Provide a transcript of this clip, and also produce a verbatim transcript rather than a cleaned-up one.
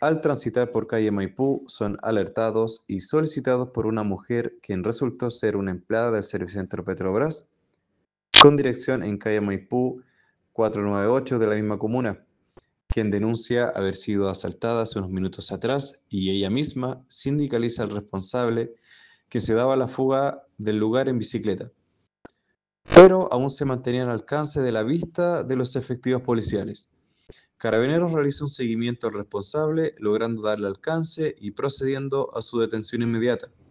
Al transitar por calle Maipú, son alertados y solicitados por una mujer quien resultó ser una empleada del Servicentro Petrobras, con dirección en calle Maipú cuatrocientos noventa y ocho de la misma comuna, quien denuncia haber sido asaltada hace unos minutos atrás y ella misma sindicaliza al responsable que se daba la fuga del lugar en bicicleta, pero aún se mantenía al alcance de la vista de los efectivos policiales. Carabineros realiza un seguimiento al responsable, logrando darle alcance y procediendo a su detención inmediata.